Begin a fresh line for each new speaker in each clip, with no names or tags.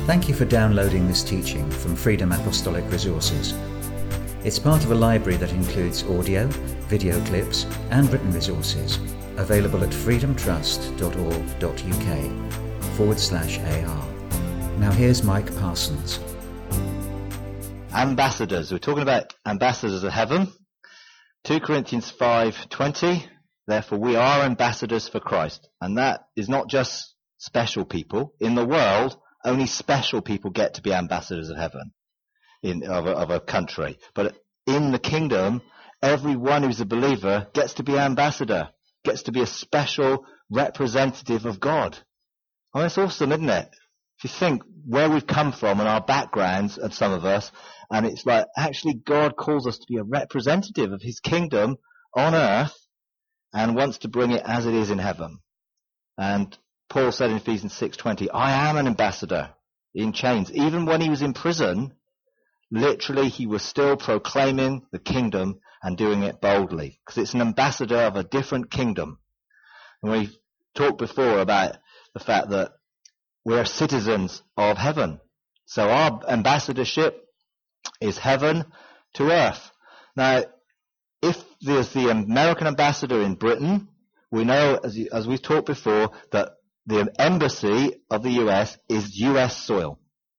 Thank you for downloading this teaching from Freedom Apostolic Resources. It's part of a library that includes audio, video clips, and written resources available at freedomtrust.org.uk/AR. Now here's Mike Parsons.
Ambassadors. We're talking about ambassadors of heaven. 2 Corinthians 5:20. Therefore we are ambassadors for Christ. And that is not just special people. In the world, only special people get to be ambassadors of heaven of a country. But in the kingdom, everyone who's a believer gets to be ambassador, gets to be a special representative of God. I mean, it's awesome, isn't it? If you think where we've come from and our backgrounds of some of us, and it's like actually God calls us to be a representative of his kingdom on earth and wants to bring it as it is in heaven. And Paul said in Ephesians 6:20, I am an ambassador in chains. Even when he was in prison, literally he was still proclaiming the kingdom and doing it boldly, because it's an ambassador of a different kingdom. And we talked before about the fact that we're citizens of heaven. So our ambassadorship is heaven to earth. Now, if there's the American ambassador in Britain, we know, as we've talked before, that the embassy of the US is US soil.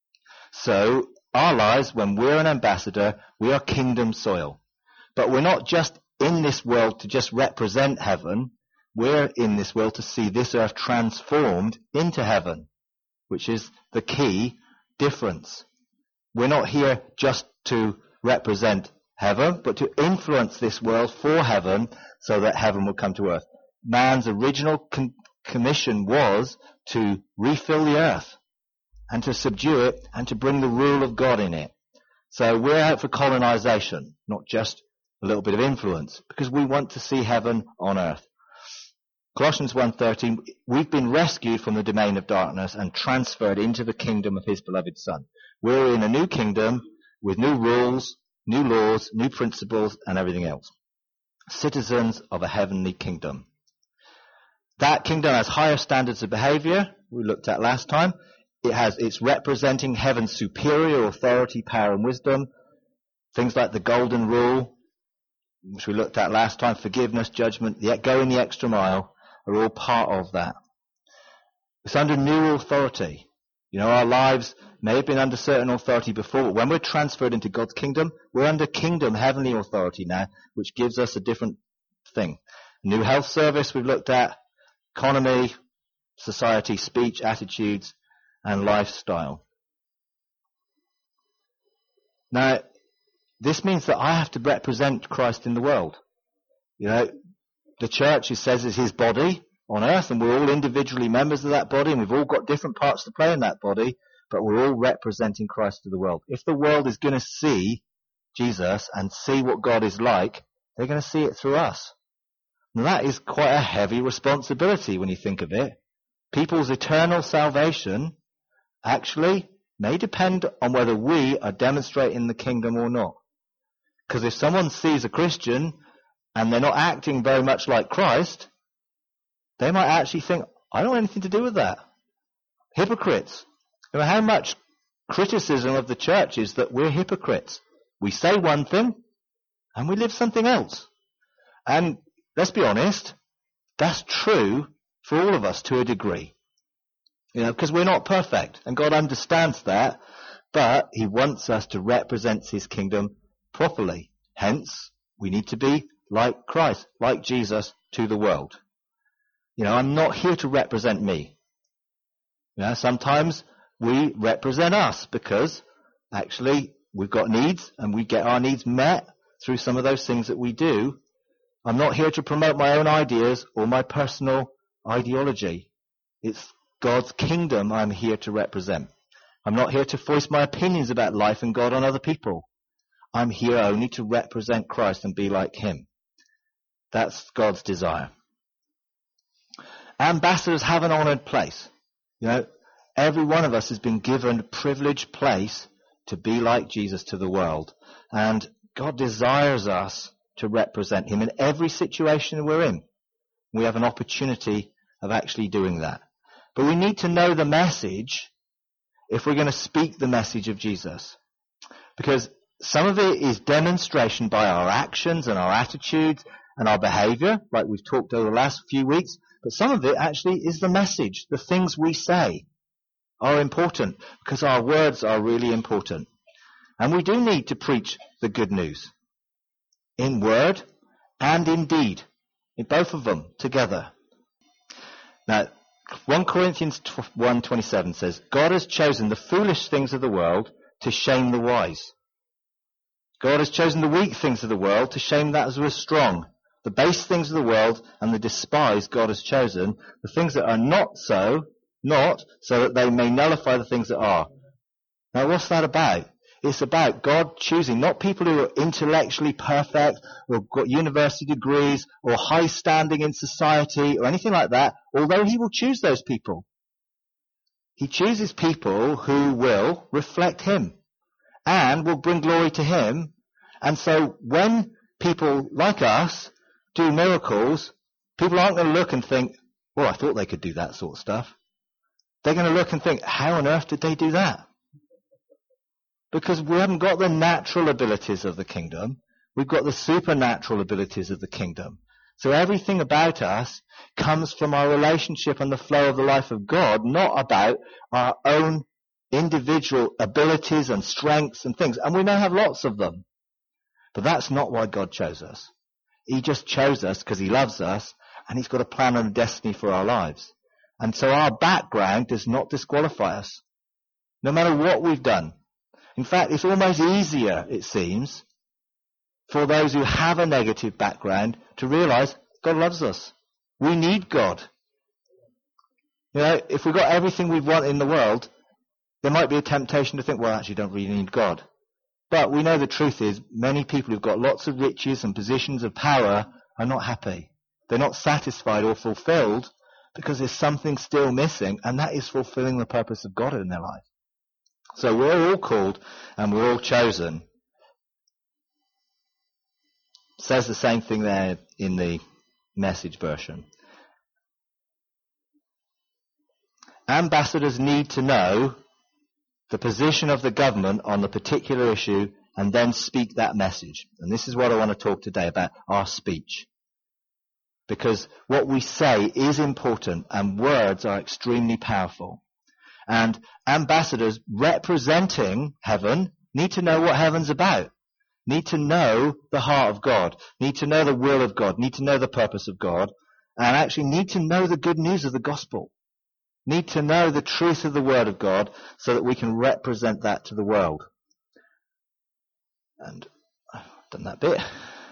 So our lives, when we're an ambassador, we are kingdom soil. But we're not just in this world to just represent heaven. We're in this world to see this earth transformed into heaven, which is the key difference. We're not here just to represent heaven, but to influence this world for heaven so that heaven will come to earth. Man's original commission was to refill the earth and to subdue it and to bring the rule of God in it. So we're out for colonization, not just a little bit of influence, because we want to see heaven on earth. Colossians 1:13, we've been rescued from the domain of darkness and transferred into the kingdom of his beloved Son. We're in a new kingdom with new rules, new laws, new principles, and everything else. Citizens of a heavenly kingdom. That kingdom has higher standards of behavior, we looked at last time. It's representing heaven's superior authority, power, and wisdom. Things like the golden rule, which we looked at last time, forgiveness, judgment, going the extra mile, are all part of that. It's under new authority. You know, our lives may have been under certain authority before, but when we're transferred into God's kingdom, we're under kingdom, heavenly authority now, which gives us a different thing. New health service we've looked at, economy, society, speech, attitudes, and lifestyle. Now, this means that I have to represent Christ in the world. You know, the church, he says, is his body on earth, and we're all individually members of that body, and we've all got different parts to play in that body, but we're all representing Christ to the world. If the world is going to see Jesus and see what God is like, they're going to see it through us. And that is quite a heavy responsibility when you think of it. People's eternal salvation actually may depend on whether we are demonstrating the kingdom or not. Because if someone sees a Christian and they're not acting very much like Christ, they might actually think, I don't want anything to do with that. Hypocrites. You know, how much criticism of the church is that we're hypocrites. We say one thing and we live something else. And let's be honest, that's true for all of us to a degree. You know, because we're not perfect, and God understands that, but he wants us to represent his kingdom properly. Hence, we need to be like Christ, like Jesus to the world. You know, I'm not here to represent me. You know, sometimes we represent us because actually we've got needs and we get our needs met through some of those things that we do. I'm not here to promote my own ideas or my personal ideology. It's God's kingdom I'm here to represent. I'm not here to voice my opinions about life and God on other people. I'm here only to represent Christ and be like him. That's God's desire. Ambassadors have an honoured place. You know, every one of us has been given a privileged place to be like Jesus to the world. And God desires us to represent him in every situation we're in. We have an opportunity of actually doing that. But we need to know the message if we're going to speak the message of Jesus. Because some of it is demonstration by our actions and our attitudes and our behavior, like we've talked over the last few weeks. But some of it actually is the message. The things we say are important because our words are really important. And we do need to preach the good news in word and in deed, in both of them together. Now, 1 Corinthians 1:27 says, God has chosen the foolish things of the world to shame the wise. God has chosen the weak things of the world to shame that as we're strong. The base things of the world and the despised God has chosen, the things that are not so that they may nullify the things that are. Now what's that about? It's about God choosing not people who are intellectually perfect or got university degrees or high standing in society or anything like that, although he will choose those people. He chooses people who will reflect him and will bring glory to him. And so when people like us do miracles, people aren't going to look and think, well, I thought they could do that sort of stuff. They're going to look and think, how on earth did they do that? Because we haven't got the natural abilities of the kingdom. We've got the supernatural abilities of the kingdom. So everything about us comes from our relationship and the flow of the life of God, not about our own individual abilities and strengths and things. And we may have lots of them. But that's not why God chose us. He just chose us because he loves us and he's got a plan and a destiny for our lives. And so our background does not disqualify us, no matter what we've done. In fact, it's almost easier, it seems, for those who have a negative background to realize God loves us. We need God. You know, if we've got everything we want in the world, there might be a temptation to think, well, actually, don't really need God. But we know the truth is many people who've got lots of riches and positions of power are not happy. They're not satisfied or fulfilled because there's something still missing, and that is fulfilling the purpose of God in their life. So we're all called and we're all chosen. It says the same thing there in the Message version. Ambassadors need to know the position of the government on the particular issue and then speak that message. And this is what I want to talk today about, our speech. Because what we say is important and words are extremely powerful. And ambassadors representing heaven need to know what heaven's about, need to know the heart of God, need to know the will of God, need to know the purpose of God, and actually need to know the good news of the gospel, need to know the truth of the word of God so that we can represent that to the world. And I've done that bit.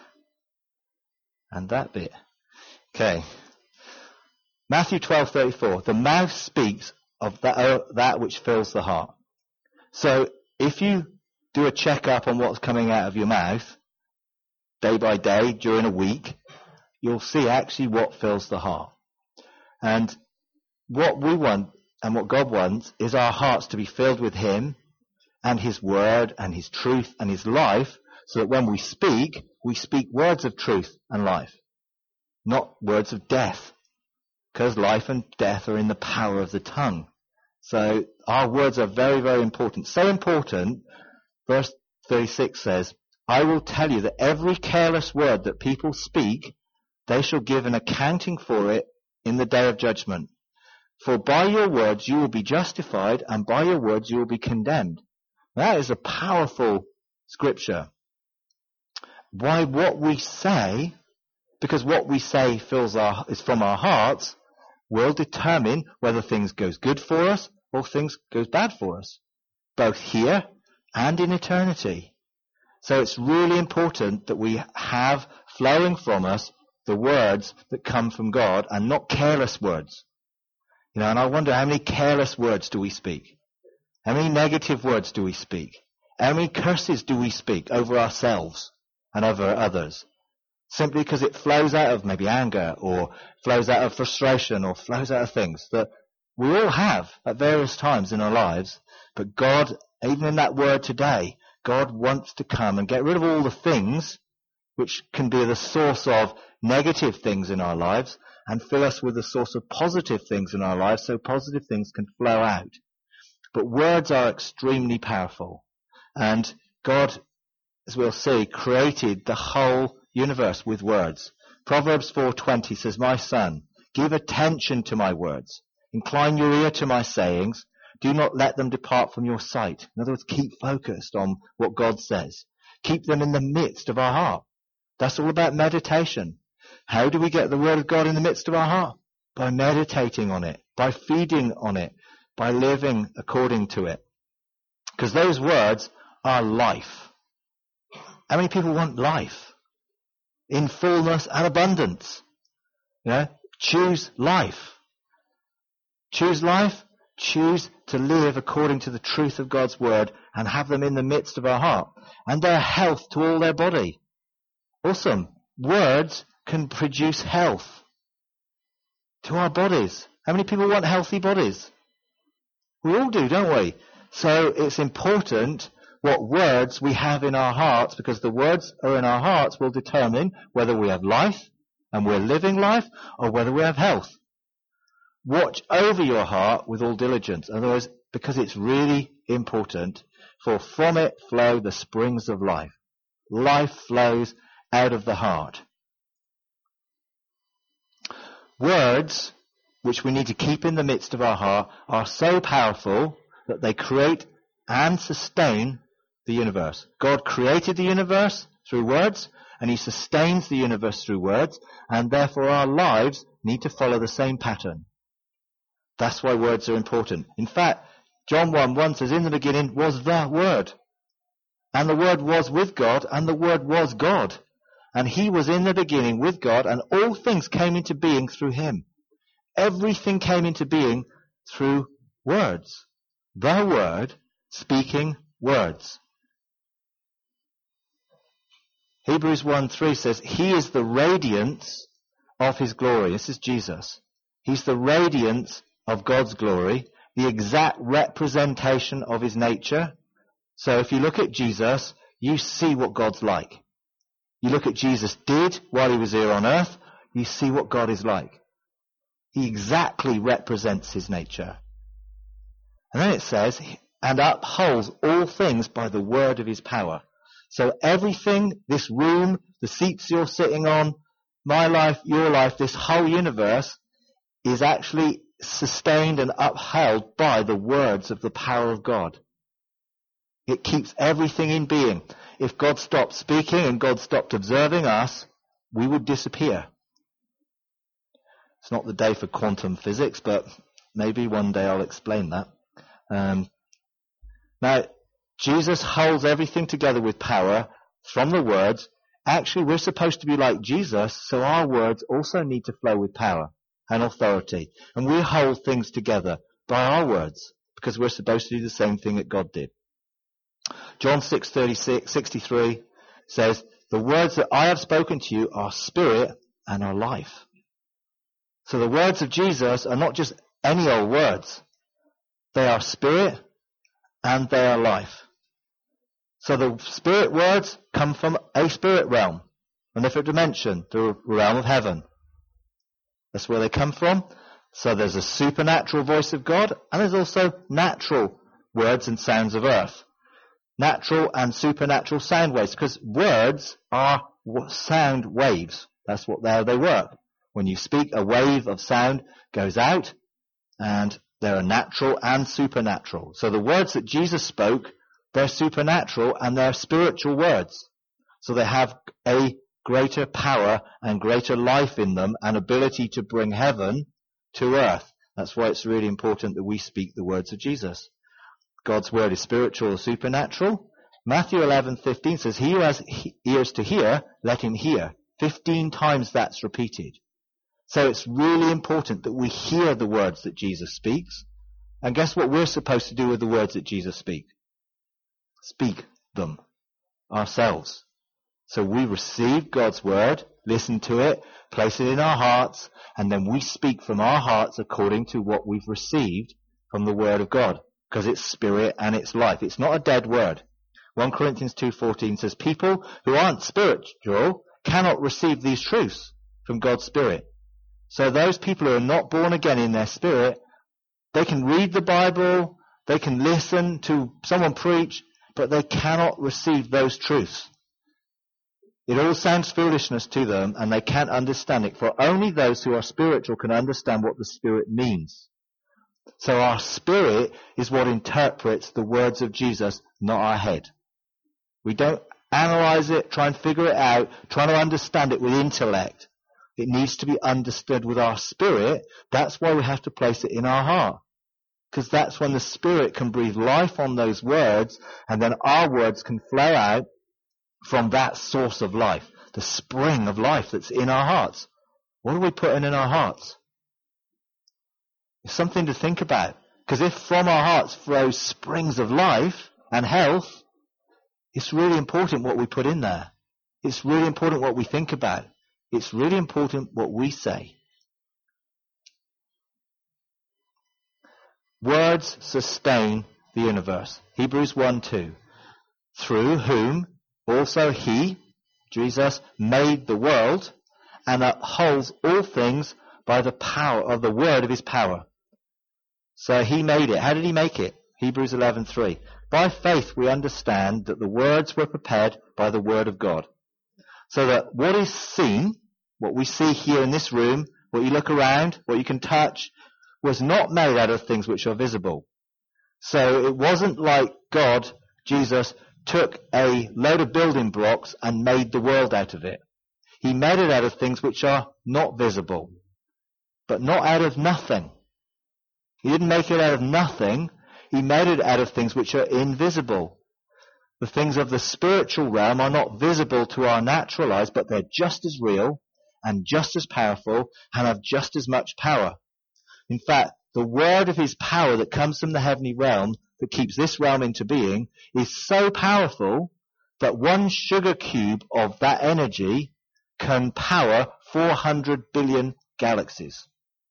And that bit. Okay. Matthew 12:34. The mouth speaks of that which fills the heart. So if you do a check-up on what's coming out of your mouth, day by day, during a week, you'll see actually what fills the heart. And what we want and what God wants is our hearts to be filled with him and his word and his truth and his life, so that when we speak words of truth and life, not words of death, because life and death are in the power of the tongue. So our words are very, very important. So important, verse 36 says, I will tell you that every careless word that people speak, they shall give an accounting for it in the day of judgment. For by your words you will be justified, and by your words you will be condemned. That is a powerful scripture. Why what we say, because what we say is from our hearts, will determine whether things goes good for us or things goes bad for us, both here and in eternity. So it's really important that we have flowing from us the words that come from God and not careless words. You know, and I wonder how many careless words do we speak? How many negative words do we speak? How many curses do we speak over ourselves and over others? Simply because it flows out of maybe anger or flows out of frustration or flows out of things that we all have at various times in our lives. But God, even in that word today, God wants to come and get rid of all the things which can be the source of negative things in our lives and fill us with the source of positive things in our lives so positive things can flow out. But words are extremely powerful. And God, as we'll see, created the whole universe with words. Proverbs 4:20 says, "My son, give attention to my words. Incline your ear to my sayings. Do not let them depart from your sight." In other words, keep focused on what God says. Keep them in the midst of our heart. That's all about meditation. How do we get the word of God in the midst of our heart? By meditating on it, by feeding on it, by living according to it. Because those words are life. How many people want life? In fullness and abundance. Choose life. Choose life. Choose to live according to the truth of God's word and have them in the midst of our heart. And their health to all their body. Awesome. Words can produce health to our bodies. How many people want healthy bodies? We all do, don't we? So it's important what words we have in our hearts, because the words are in our hearts will determine whether we have life and we're living life, or whether we have health. Watch over your heart with all diligence. Otherwise, because it's really important, for from it flow the springs of life. Life flows out of the heart. Words, which we need to keep in the midst of our heart, are so powerful that they create and sustain the universe. God created the universe through words, and he sustains the universe through words, and therefore our lives need to follow the same pattern. That's why words are important. In fact, John 1:1 says, "In the beginning was the Word, and the Word was with God, and the Word was God. And he was in the beginning with God, and all things came into being through him." Everything came into being through words. The Word speaking words. Hebrews 1:3 says, "He is the radiance of his glory." This is Jesus. He's the radiance of God's glory, the exact representation of his nature. So if you look at Jesus, you see what God's like. You look at Jesus did while he was here on earth, you see what God is like. He exactly represents his nature. And then it says, "and upholds all things by the word of his power." So everything, this room, the seats you're sitting on, my life, your life, this whole universe is actually sustained and upheld by the words of the power of God. It keeps everything in being. If God stopped speaking and God stopped observing us, we would disappear. It's not the day for quantum physics, but maybe one day I'll explain that. Now, Jesus holds everything together with power from the words. Actually, we're supposed to be like Jesus, so our words also need to flow with power and authority. And we hold things together by our words, because we're supposed to do the same thing that God did. John 6:63 says, "The words that I have spoken to you are spirit and are life." So the words of Jesus are not just any old words. They are spirit and they are life. So the spirit words come from a spirit realm, a different dimension, the realm of heaven. That's where they come from. So there's a supernatural voice of God, and there's also natural words and sounds of earth. Natural and supernatural sound waves, because words are sound waves. That's what they work. When you speak, a wave of sound goes out, and there are natural and supernatural. So the words that Jesus spoke, they're supernatural and they're spiritual words. So they have a greater power and greater life in them and ability to bring heaven to earth. That's why it's really important that we speak the words of Jesus. God's word is spiritual or supernatural. Matthew 11:15 says, "He who has ears to hear, let him hear." 15 times that's repeated. So it's really important that we hear the words that Jesus speaks. And guess what we're supposed to do with the words that Jesus speaks? Speak them ourselves. So we receive God's word, listen to it, place it in our hearts, and then we speak from our hearts according to what we've received from the word of God, because it's spirit and it's life. It's not a dead word. 1 Corinthians 2:14 says, "People who aren't spiritual cannot receive these truths from God's spirit." So those people who are not born again in their spirit, they can read the Bible, They can listen to someone preach, but they cannot receive those truths. It all sounds foolishness to them, and they can't understand it. For only those who are spiritual can understand what the Spirit means. So our spirit is what interprets the words of Jesus, not our head. We don't analyze it, try and figure it out, try to understand it with intellect. It needs to be understood with our spirit. That's why we have to place it in our heart. Because that's when the Spirit can breathe life on those words, and then our words can flow out from that source of life, the spring of life that's in our hearts. What are we putting in our hearts? It's something to think about. Because if from our hearts flows springs of life and health, it's really important what we put in there. It's really important what we think about. It's really important what we say. Words sustain the universe. Hebrews 1:2. Through whom also he, Jesus, made the world and upholds all things by the power of the word of his power. So he made it. How did he make it? Hebrews 11:3. By faith we understand that the words were prepared by the word of God. So that what is seen, what we see here in this room, what you look around, what you can touch, was not made out of things which are visible. So it wasn't like God, Jesus, took a load of building blocks and made the world out of it. He made it out of things which are not visible, but not out of nothing. He didn't make it out of nothing. He made it out of things which are invisible. The things of the spiritual realm are not visible to our natural eyes, but they're just as real and just as powerful and have just as much power. In fact, the word of his power that comes from the heavenly realm that keeps this realm into being is so powerful that one sugar cube of that energy can power 400 billion galaxies.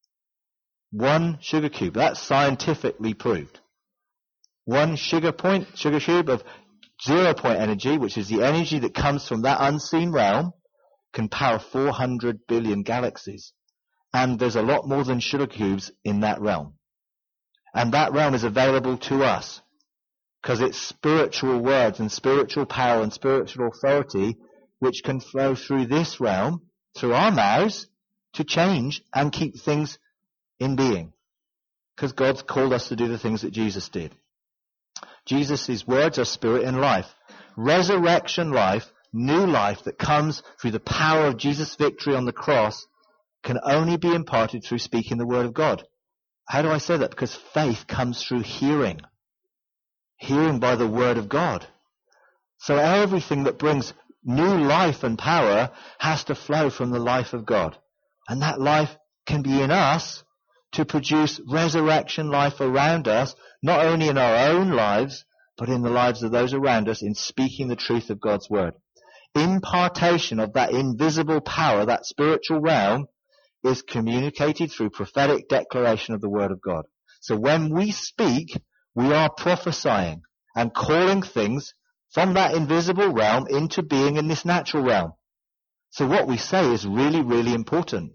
One sugar cube. That's scientifically proved. One sugar cube of 0 point energy, which is the energy that comes from that unseen realm, can power 400 billion galaxies. And there's a lot more than sugar cubes in that realm. And that realm is available to us because it's spiritual words and spiritual power and spiritual authority which can flow through this realm, through our mouths, to change and keep things in being. Because God's called us to do the things that Jesus did. Jesus' words are spirit and life. Resurrection life, new life that comes through the power of Jesus' victory on the cross can only be imparted through speaking the word of God. How do I say that? Because faith comes through hearing. Hearing by the word of God. So everything that brings new life and power has to flow from the life of God. And that life can be in us to produce resurrection life around us, not only in our own lives, but in the lives of those around us in speaking the truth of God's word. Impartation of that invisible power, that spiritual realm, is communicated through prophetic declaration of the word of God. So when we speak, we are prophesying and calling things from that invisible realm into being in this natural realm. So what we say is really, really important.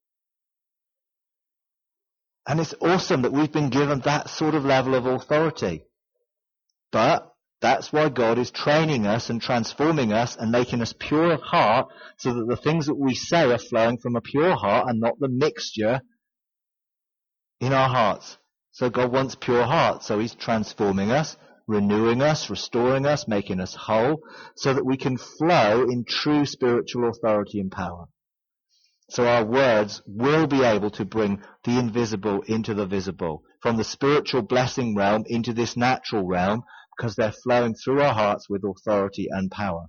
And it's awesome that we've been given that sort of level of authority. But that's why God is training us and transforming us and making us pure of heart so that the things that we say are flowing from a pure heart and not the mixture in our hearts. So God wants pure hearts. So he's transforming us, renewing us, restoring us, making us whole so that we can flow in true spiritual authority and power. So our words will be able to bring the invisible into the visible, from the spiritual blessing realm into this natural realm, because they're flowing through our hearts with authority and power.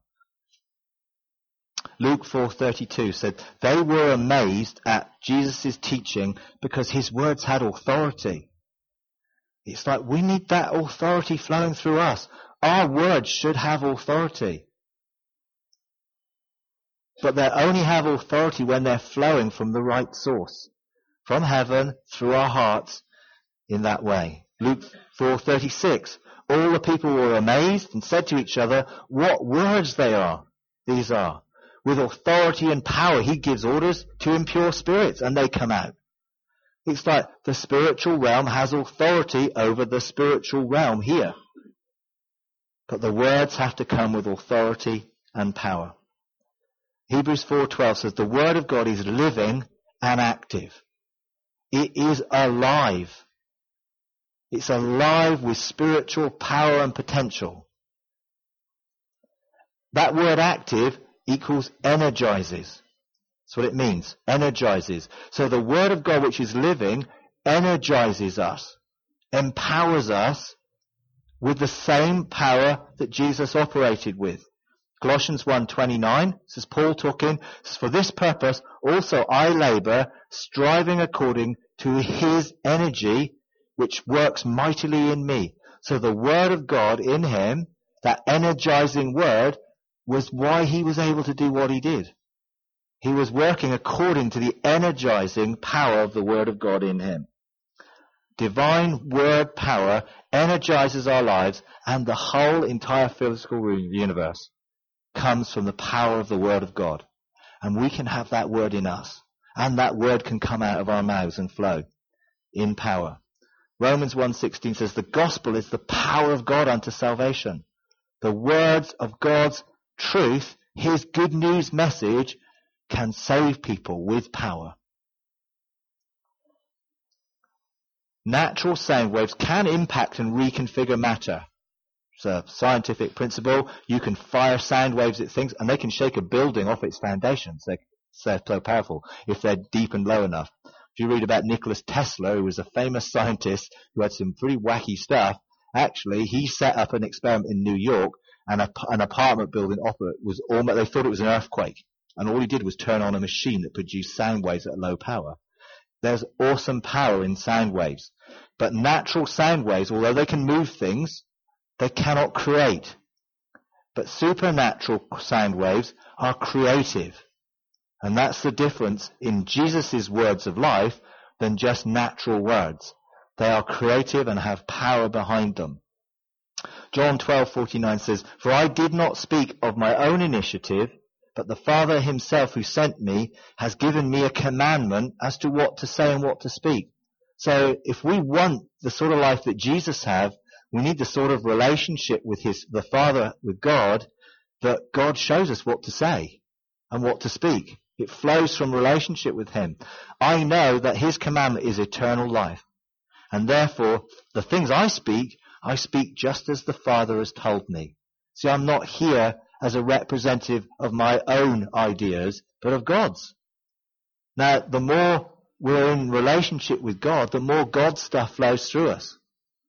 Luke 4:32 said, they were amazed at Jesus' teaching because his words had authority. It's like we need that authority flowing through us. Our words should have authority. But they only have authority when they're flowing from the right source, from heaven, through our hearts, in that way. Luke 4:36, all the people were amazed and said to each other, what words these are. With authority and power, he gives orders to impure spirits, and they come out. It's like the spiritual realm has authority over the spiritual realm here. But the words have to come with authority and power. Hebrews 4:12 says the word of God is living and active. It is alive. It's alive with spiritual power and potential. That word active equals energizes. That's what it means. Energizes. So the word of God, which is living, energizes us, empowers us with the same power that Jesus operated with. Colossians 1:29, this is Paul talking, says, for this purpose also I labour, striving according to his energy, which works mightily in me. So the word of God in him, that energizing word, was why he was able to do what he did. He was working according to the energizing power of the word of God in him. Divine word power energizes our lives, and the whole entire physical universe comes from the power of the word of God. And we can have that word in us, and that word can come out of our mouths and flow in power. Romans 1:16 says the gospel is the power of God unto salvation. The words of God's truth, his good news message, can save people with power. Natural sound waves can impact and reconfigure matter. It's a scientific principle. You can fire sound waves at things and they can shake a building off its foundations. They're so powerful if they're deep and low enough. If you read about Nikola Tesla, who was a famous scientist who had some pretty wacky stuff, actually he set up an experiment in New York, and an apartment building was almost, they thought it was an earthquake. And all he did was turn on a machine that produced sound waves at low power. There's awesome power in sound waves. But natural sound waves, although they can move things, they cannot create. But supernatural sound waves are creative. And that's the difference in Jesus' words of life than just natural words. They are creative and have power behind them. John 12:49 says, for I did not speak of my own initiative, but the Father himself who sent me has given me a commandment as to what to say and what to speak. So if we want the sort of life that Jesus had, we need the sort of relationship with the Father, with God, that God shows us what to say and what to speak. It flows from relationship with him. I know that his commandment is eternal life. And therefore, the things I speak just as the Father has told me. See, I'm not here as a representative of my own ideas, but of God's. Now, the more we're in relationship with God, the more God's stuff flows through us.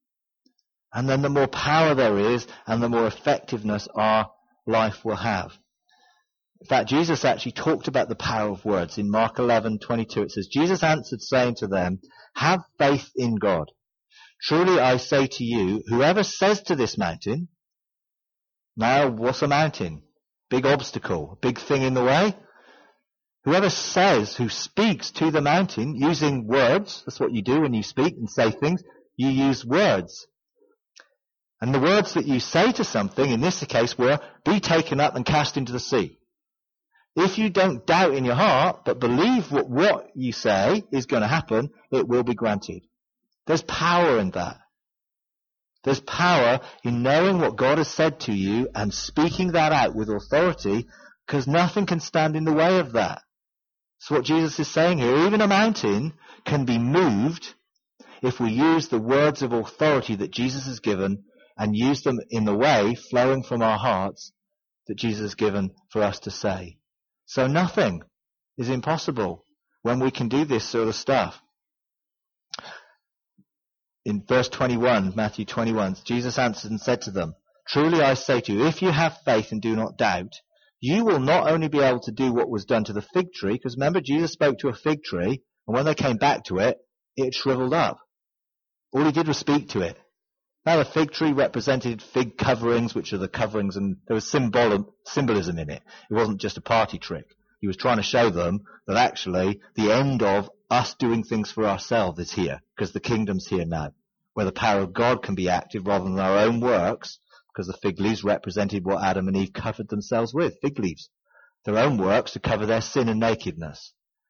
And then the more power there is, and the more effectiveness our life will have. In fact, Jesus actually talked about the power of words. In Mark 11:22, it says, Jesus answered, saying to them, have faith in God. Truly I say to you, whoever says to this mountain, now what's a mountain? Big obstacle, big thing in the way. Whoever says, who speaks to the mountain using words, that's what you do when you speak and say things, you use words. And the words that you say to something, in this case, were, be taken up and cast into the sea. If you don't doubt in your heart, but believe what you say is going to happen, it will be granted. There's power in that. There's power in knowing what God has said to you and speaking that out with authority, because nothing can stand in the way of that. That's what Jesus is saying here. Even a mountain can be moved if we use the words of authority that Jesus has given and use them in the way flowing from our hearts that Jesus has given for us to say. So nothing is impossible when we can do this sort of stuff. In verse 21, Matthew 21, Jesus answered and said to them, truly I say to you, if you have faith and do not doubt, you will not only be able to do what was done to the fig tree, because remember Jesus spoke to a fig tree, and when they came back to it, it shriveled up. All he did was speak to it. Now the fig tree represented fig coverings, which are the coverings, and there was symbolism in it. It wasn't just a party trick. He was trying to show them that actually the end of us doing things for ourselves is here, because the kingdom's here now, where the power of God can be active rather than our own works, because the fig leaves represented what Adam and Eve covered themselves with, fig leaves. Their own works to cover their sin and nakedness.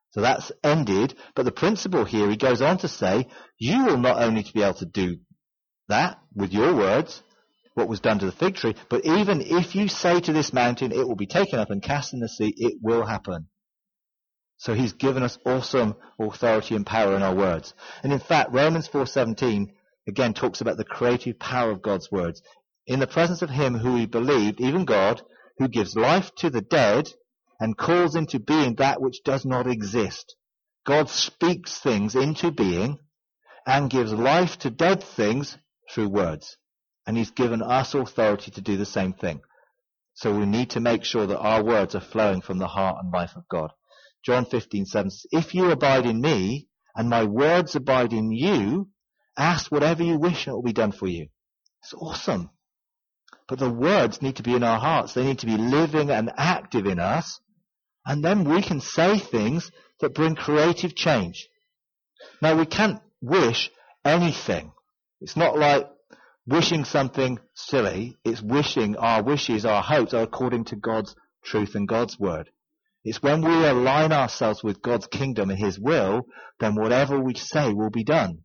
So that's ended. But the principle here, he goes on to say, you will not only to be able to do that with your words, what was done to the fig tree, but even if you say to this mountain, it will be taken up and cast in the sea, it will happen. So he's given us awesome authority and power in our words. And in fact, Romans 4:17 again talks about the creative power of God's words. In the presence of him who he believed, even God, who gives life to the dead and calls into being that which does not exist. God speaks things into being and gives life to dead things through words. And he's given us authority to do the same thing. So we need to make sure that our words are flowing from the heart and life of God. John 15:7 says, if you abide in me and my words abide in you, ask whatever you wish and it will be done for you. It's awesome. But the words need to be in our hearts. They need to be living and active in us. And then we can say things that bring creative change. Now, we can't wish anything. It's not like wishing something silly. It's wishing our wishes, our hopes are according to God's truth and God's word. It's when we align ourselves with God's kingdom and his will, then whatever we say will be done.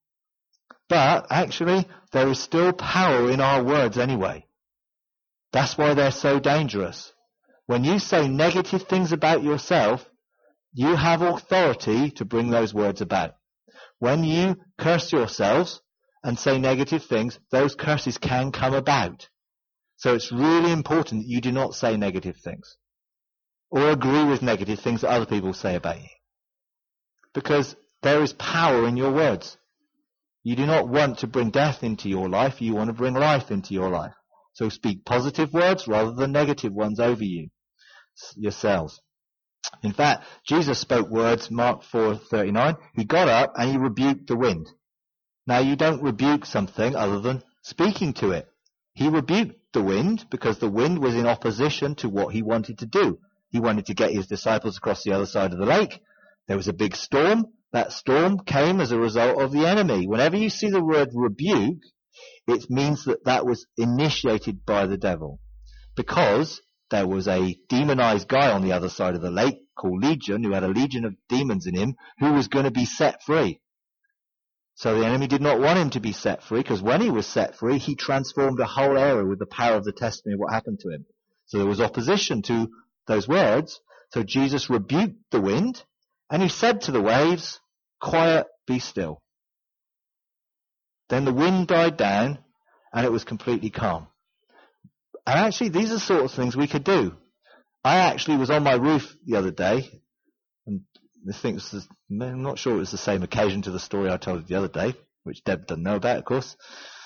But actually, there is still power in our words anyway. That's why they're so dangerous. When you say negative things about yourself, you have authority to bring those words about. When you curse yourselves and say negative things, those curses can come about. So it's really important that you do not say negative things or agree with negative things that other people say about you. Because there is power in your words. You do not want to bring death into your life, you want to bring life into your life. So speak positive words rather than negative ones over yourselves. In fact, Jesus spoke words, Mark 4:39. He got up and he rebuked the wind. Now you don't rebuke something other than speaking to it. He rebuked the wind because the wind was in opposition to what he wanted to do. He wanted to get his disciples across the other side of the lake. There was a big storm. That storm came as a result of the enemy. Whenever you see the word rebuke, it means that that was initiated by the devil. Because there was a demonized guy on the other side of the lake called Legion, who had a legion of demons in him, who was going to be set free. So the enemy did not want him to be set free, because when he was set free, he transformed a whole area with the power of the testimony of what happened to him. So there was opposition to those words. So Jesus rebuked the wind, and he said to the waves, quiet, be still. Then the wind died down, and it was completely calm. And actually, these are the sort of things we could do. I actually was on my roof the other day, and I'm not sure it was the same occasion to the story I told you the other day, which Deb doesn't know about, of course.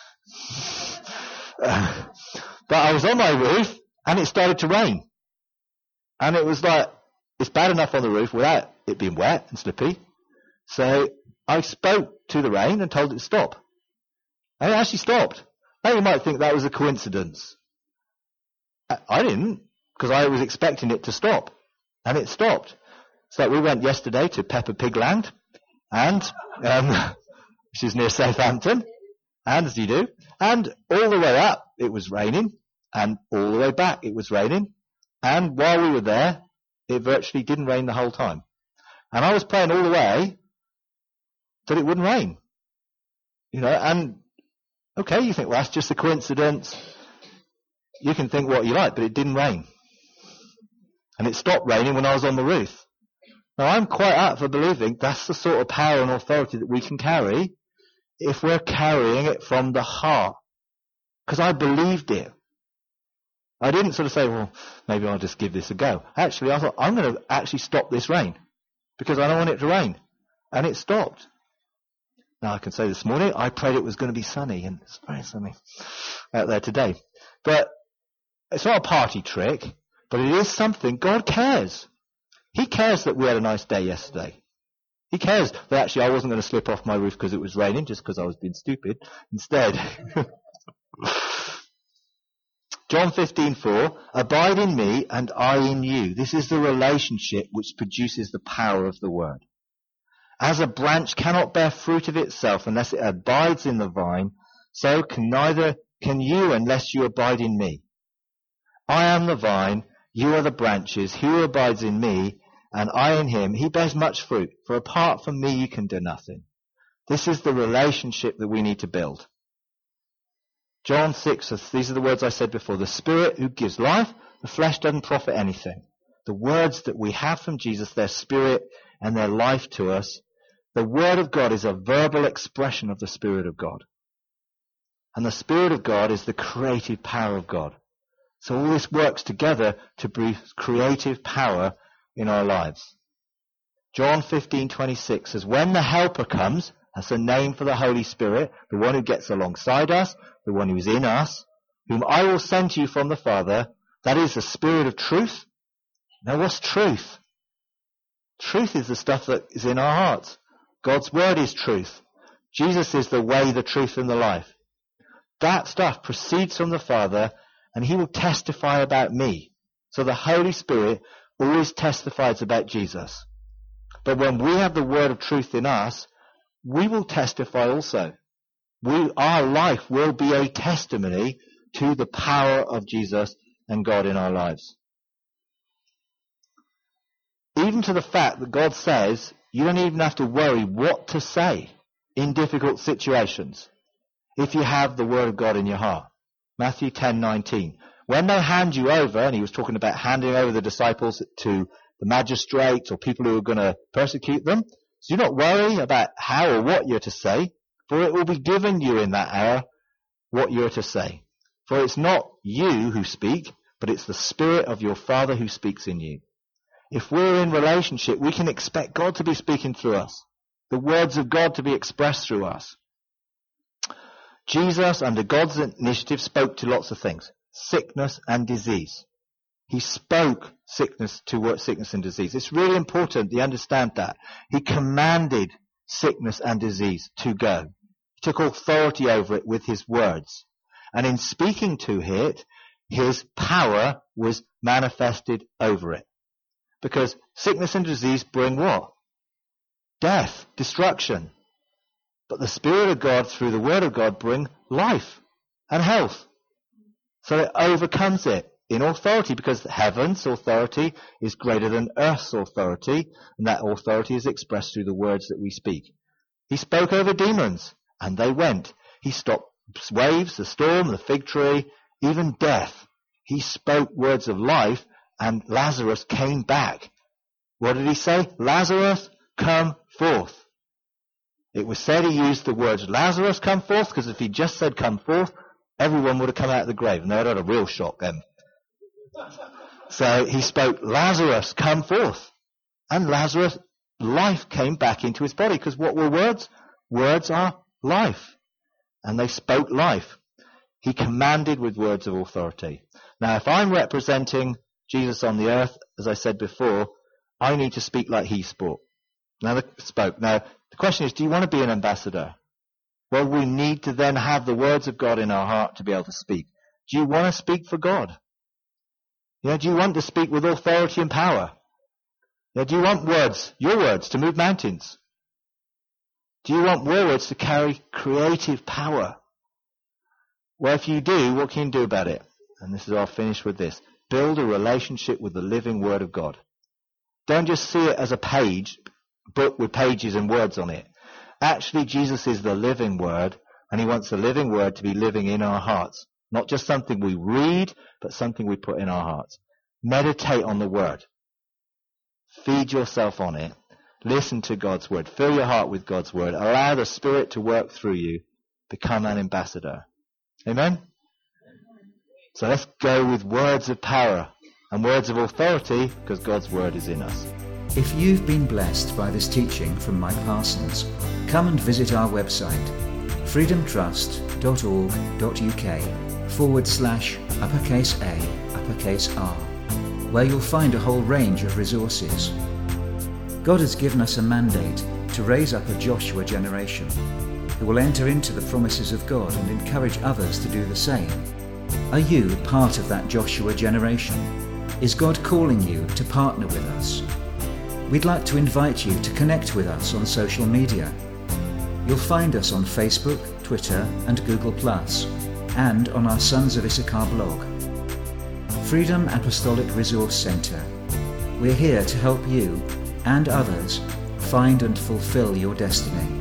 But I was on my roof, and it started to rain. And it was like, it's bad enough on the roof without it being wet and slippy. So I spoke to the rain and told it to stop. And it actually stopped. Now you might think that was a coincidence. I didn't, because I was expecting it to stop. And it stopped. So we went yesterday to Peppa Pig Land, and which is near Southampton, and as you do. And all the way up, it was raining, and all the way back, it was raining. And while we were there, it virtually didn't rain the whole time. And I was praying all the way that it wouldn't rain. You know, and okay, you think, well, that's just a coincidence. You can think what you like, but it didn't rain. And it stopped raining when I was on the roof. Now, I'm quite up for believing that's the sort of power and authority that we can carry if we're carrying it from the heart. Because I believed it. I didn't sort of say, well, maybe I'll just give this a go. Actually, I thought, I'm going to actually stop this rain because I don't want it to rain. And it stopped. Now, I can say this morning, I prayed it was going to be sunny, and it's very sunny out there today. But it's not a party trick, but it is something. God cares. He cares that we had a nice day yesterday. He cares that actually I wasn't going to slip off my roof because it was raining, just because I was being stupid. Instead, John 15:4, abide in me and I in you. This is the relationship which produces the power of the word. As a branch cannot bear fruit of itself unless it abides in the vine, so neither can you unless you abide in me. I am the vine, you are the branches. He who abides in me and I in him, he bears much fruit, for apart from me you can do nothing. This is the relationship that we need to build. John 6, these are the words I said before. The Spirit who gives life, the flesh doesn't profit anything. The words that we have from Jesus, their spirit and their life to us, the Word of God is a verbal expression of the Spirit of God. And the Spirit of God is the creative power of God. So all this works together to breathe creative power in our lives. John 15:26 says, when the Helper comes, that's a name for the Holy Spirit, the one who gets alongside us, the one who is in us, whom I will send to you from the Father, that is the Spirit of truth. Now what's truth? Truth is the stuff that is in our hearts. God's word is truth. Jesus is the way, the truth, and the life. That stuff proceeds from the Father, and he will testify about me. So the Holy Spirit always testifies about Jesus. But when we have the word of truth in us, we will testify also. Our life will be a testimony to the power of Jesus and God in our lives. Even to the fact that God says you don't even have to worry what to say in difficult situations if you have the word of God in your heart. Matthew 10:19. When they hand you over, and he was talking about handing over the disciples to the magistrates or people who are going to persecute them, so do not worry about how or what you're to say, for it will be given you in that hour what you're to say. For it's not you who speak, but it's the Spirit of your Father who speaks in you. If we're in relationship, we can expect God to be speaking through us, the words of God to be expressed through us. Jesus, under God's initiative, spoke to lots of things, sickness and disease. He spoke sickness and disease. It's really important you understand that. He commanded sickness and disease to go. He took authority over it with his words. And in speaking to it, his power was manifested over it. Because sickness and disease bring what? Death, destruction. But the Spirit of God, through the Word of God, bring life and health. So it overcomes it in authority, because heaven's authority is greater than earth's authority, and that authority is expressed through the words that we speak. He spoke over demons, and they went. He stopped waves, the storm, the fig tree, even death. He spoke words of life, and Lazarus came back. What did he say? Lazarus, come forth. It was said he used the words Lazarus, come forth, because if he just said come forth, everyone would have come out of the grave, and they would have had a real shock then. So he spoke, Lazarus, come forth. And Lazarus, life came back into his body, because what were words? Words are life. And they spoke life. He commanded with words of authority. Now, if I'm representing Jesus on the earth, as I said before, I need to speak like he spoke. Now, the question is, do you want to be an ambassador? Well, we need to then have the words of God in our heart to be able to speak. Do you want to speak for God? Do you want to speak with authority and power? Do you want words, your words, to move mountains? Do you want your words to carry creative power? Well, if you do, what can you do about it? And I'll finish with this. Build a relationship with the living Word of God. Don't just see it as a book with pages and words on it. Actually, Jesus is the living Word, and he wants the living Word to be living in our hearts. Not just something we read, but something we put in our hearts. Meditate on the Word. Feed yourself on it. Listen to God's Word. Fill your heart with God's Word. Allow the Spirit to work through you. Become an ambassador. Amen? So let's go with words of power and words of authority, because God's Word is in us.
If you've been blessed by this teaching from Mike Parsons, come and visit our website, freedomtrust.org.uk/A_R, where you'll find a whole range of resources. God has given us a mandate to raise up a Joshua generation who will enter into the promises of God and encourage others to do the same. Are you part of that Joshua generation? Is God calling you to partner with us? We'd like to invite you to connect with us on social media. You'll find us on Facebook, Twitter and Google+, and on our Sons of Issachar blog. Freedom Apostolic Resource Centre. We're here to help you and others find and fulfill your destiny.